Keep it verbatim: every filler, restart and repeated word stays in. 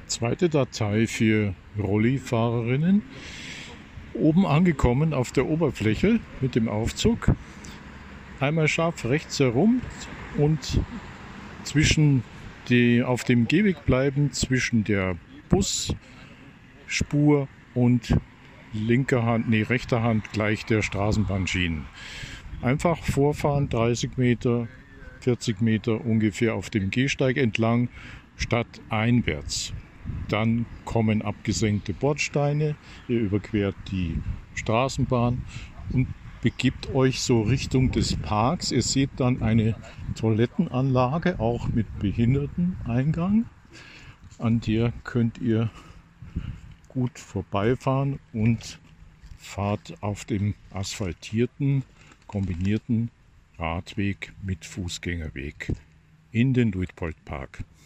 Zweite Datei für Rolli-Fahrerinnen. Oben angekommen auf der Oberfläche mit dem Aufzug. Einmal scharf rechts herum und zwischen die, auf dem Gehweg bleiben zwischen der Busspur und linker Hand, nee, rechter Hand gleich der Straßenbahnschienen. Einfach vorfahren, dreißig Meter, vierzig Meter ungefähr auf dem Gehsteig entlang, statt einwärts. Dann kommen abgesenkte Bordsteine, ihr überquert die Straßenbahn und begibt euch so Richtung des Parks. Ihr seht dann eine Toilettenanlage, auch mit Behinderteneingang. An der könnt ihr gut vorbeifahren und fahrt auf dem asphaltierten, kombinierten Radweg mit Fußgängerweg in den Luitpoldpark.